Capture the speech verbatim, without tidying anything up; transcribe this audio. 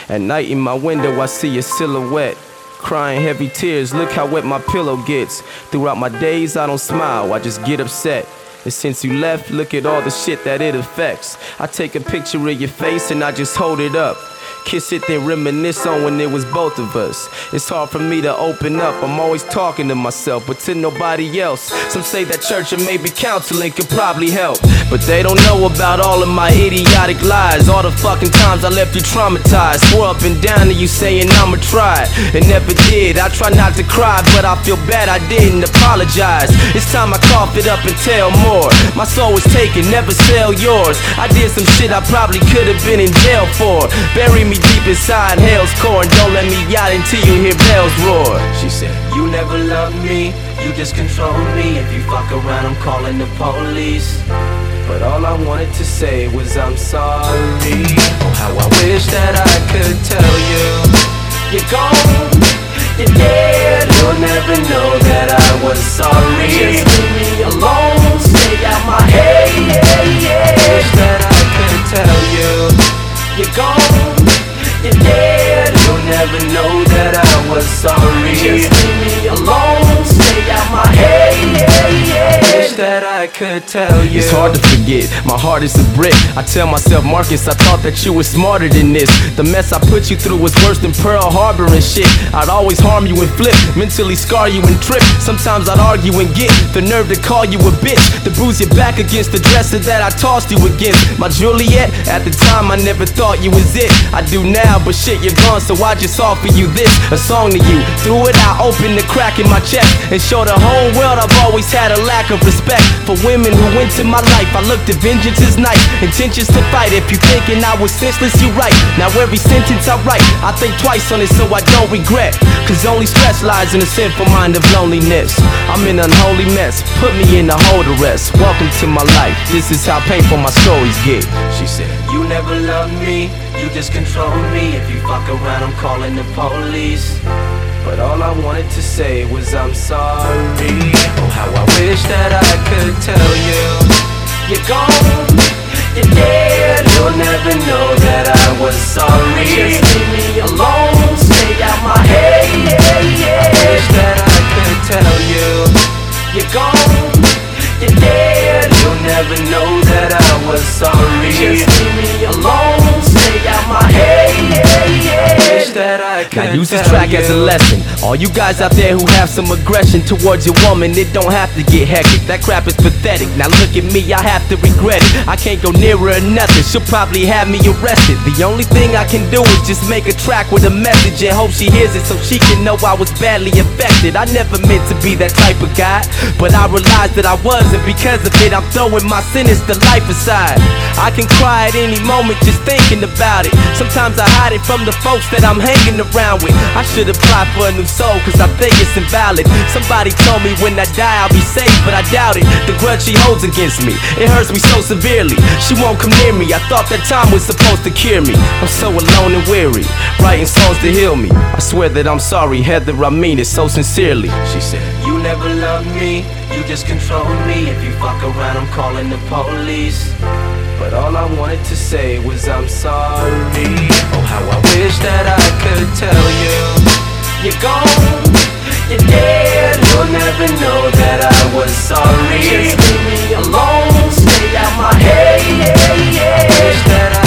At night in my window I see your silhouette, crying heavy tears, look how wet my pillow gets. Throughout my days I don't smile, I just get upset. And since you left, look at all the shit that it affects. I take a picture of your face and I just hold it up, kiss it then reminisce on when it was both of us. It's hard for me to open up, I'm always talking to myself but to nobody else. Some say that church and maybe counseling could probably help, but they don't know about all of my idiotic lies. All the fucking times I left you traumatized, swore up and down to you saying I'ma try, and never did. I try not to cry but I feel bad I didn't apologize. It's time I cough it up and tell more. My soul was taken, never sell yours. I did some shit I probably could have been in jail for. Bury me deep inside hell's core and don't let me out until you hear bells roar. She said, you never loved me, you just control me. If you fuck around I'm calling the police. But all I wanted to say was I'm sorry. Oh, how I wish that I could tell you you're gone, you're dead. You'll never know that I was sorry. Just leave me alone, stay out my head. I wish that I could tell you you're gone, you're dead. You'll never know that I was sorry. Just leave me alone, stay out my head. Wish that I could tell you. It's hard to forget, my heart is a brick. I tell myself, Marcus, I thought that you were smarter than this. The mess I put you through was worse than Pearl Harbor and shit. I'd always harm you and flip, mentally scar you and trip. Sometimes I'd argue and get the nerve to call you a bitch, to bruise your back against the dresser that I tossed you against. My Juliet, at the time I never thought you was it. I do now, but shit, you're gone, so I just offer you this, a song to you. Through it I open the crack in my chest and show the whole world I've always had a lack of respect for women who went to my life. I looked at vengeance as nice, intentions to fight. If you thinking I was senseless, you right. Now every sentence I write, I think twice on it so I don't regret, cause only stress lies in a sinful mind of loneliness. I'm in unholy mess, put me in a hold arrest. Welcome to my life, this is how painful my stories get. She said, you never loved me, you just control me. If you fuck around I'm calling the police. But all I wanted to say was I'm sorry. Oh, how I wish that I could tell you you're gone, you're dead. You'll never know that I was sorry. Just leave me alone, stay out my head. I wish that I could tell you you're gone, you're dead. You'll never know that I was sorry. Just leave me alone, stay out my head. Now use this track as a lesson. All you guys out there who have some aggression towards your woman, it don't have to get hectic. That crap is pathetic. Now look at me, I have to regret it. I can't go near her or nothing, she'll probably have me arrested. The only thing I can do is just make a track with a message and hope she hears it so she can know I was badly affected. I never meant to be that type of guy, but I realized that I was, and because of it I'm throwing my sinister life aside. I can cry at any moment just thinking about it. Sometimes I hide it from the folks that I'm hanging around with. I should apply for a new soul cause I think it's invalid. Somebody told me when I die I'll be safe, but I doubt it. The grudge she holds against me, it hurts me so severely. She won't come near me, I thought that time was supposed to cure me. I'm so alone and weary, writing songs to heal me. I swear that I'm sorry, Heather, I mean it so sincerely. She said, you never loved me, you just control me. If you fuck around I'm calling the police. But all I wanted to say was I'm sorry. Oh, how I wish that I could tell you you're gone, you're dead. You'll never know that I was sorry. Just leave me alone, stay out my head. I wish that I